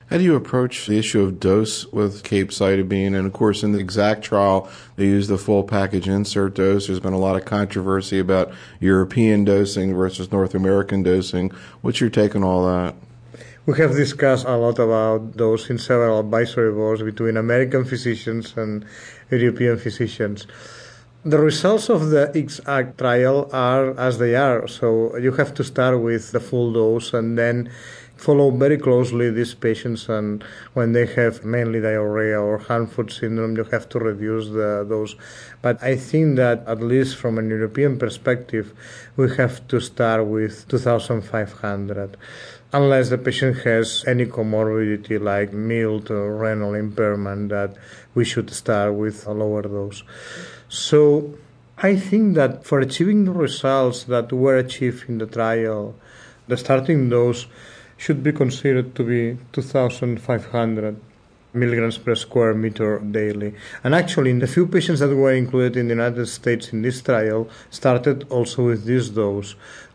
How do you approach the issue of dose with capecitabine? And of course, in the EXACT trial, they use the full package insert dose. There's been a lot of controversy about European dosing versus North American dosing. What's your take on all that? We have discussed a lot about those in several advisory boards between American physicians and European physicians. The results of the EXACT trial are as they are, so you have to start with the full dose and then follow very closely these patients, and when they have mainly diarrhea or hand-foot syndrome, you have to reduce the dose. But I think that at least from an European perspective, we have to start with 2,500. Unless the patient has any comorbidity like mild or renal impairment, that we should start with a lower dose. So I think that for achieving the results that were achieved in the trial, the starting dose should be considered to be 2,500 milligrams per square meter daily. And actually, in the few patients that were included in the United States in this trial, started also with this dose.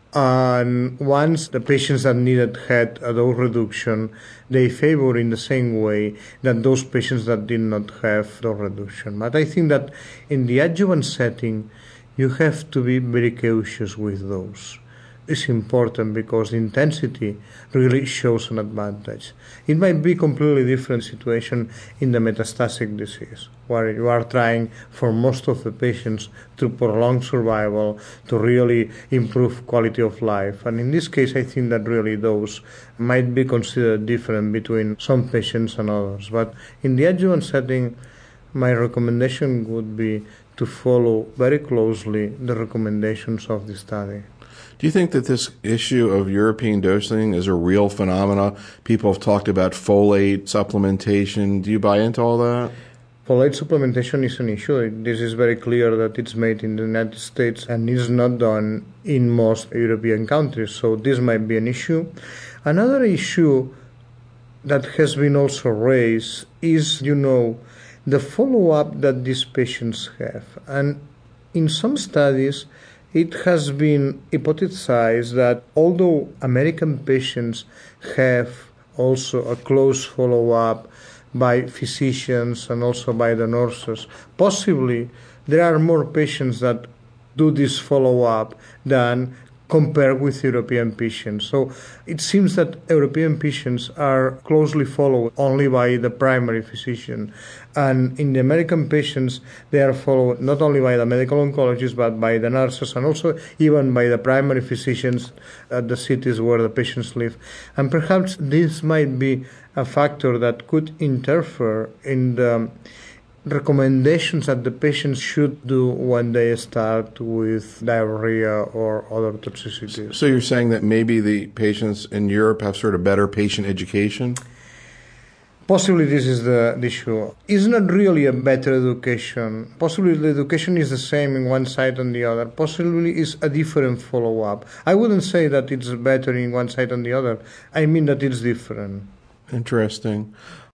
And once the patients that needed had a dose reduction, they favor in the same way that those patients that did not have dose reduction. But I think that in the adjuvant setting, you have to be very cautious with those. It's important because the intensity really shows an advantage. It might be a completely different situation in the metastatic disease, where you are trying for most of the patients to prolong survival, to really improve quality of life. And in this case, I think that really those might be considered different between some patients and others. But in the adjuvant setting, my recommendation would be to follow very closely the recommendations of the study. Do you think that this issue of European dosing is a real phenomena? People have talked about folate supplementation. Do you buy into all that? Folate supplementation is an issue. This is very clear that it's made in the United States and is not done in most European countries. So this might be an issue. Another issue that has been also raised is, the follow-up that these patients have. And in some studies, it has been hypothesized that although American patients have also a close follow-up by physicians and also by the nurses, possibly there are more patients that do this follow-up than compared with European patients. So it seems that European patients are closely followed only by the primary physician. And in the American patients, they are followed not only by the medical oncologists, but by the nurses and also even by the primary physicians at the cities where the patients live. And perhaps this might be a factor that could interfere in the recommendations that the patients should do when they start with diarrhea or other toxicities. So you're saying that maybe the patients in Europe have sort of better patient education? Possibly this is the issue. It's not really a better education. Possibly the education is the same in one side and the other. Possibly it's a different follow-up. I wouldn't say that it's better in one side and the other. I mean that it's different. Interesting.